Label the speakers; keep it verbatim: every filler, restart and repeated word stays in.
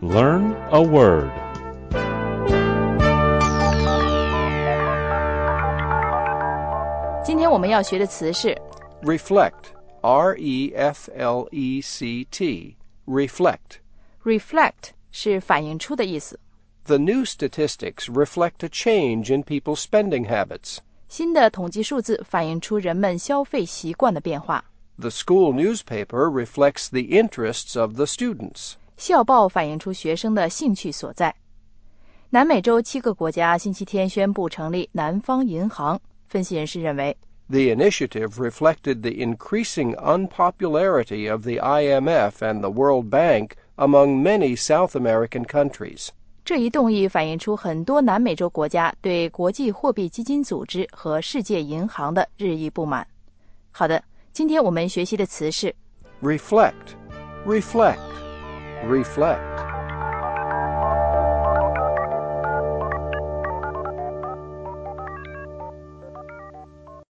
Speaker 1: Learn a word.
Speaker 2: 今天我们要学的词是
Speaker 3: reflect, R E F L E C T, reflect.
Speaker 2: reflect 是反映出的意思。
Speaker 3: The new statistics reflect a change in people's spending habits.
Speaker 2: 新的统计数字反映出人们消费习惯的变化。
Speaker 3: The school newspaper reflects the interests of the students.
Speaker 2: 校报反映出学生的兴趣所在。南美洲七个国家星期天宣布成立南方银行，分析人士认为
Speaker 3: The initiative reflected the increasing unpopularity of the I M F and the World Bank among many South American countries.
Speaker 2: 这一动议反映出很多南美洲国家对国际货币基金组织和世界银行的日益不满。好的，今天我们学习的词是
Speaker 3: reflect, reflect, reflect.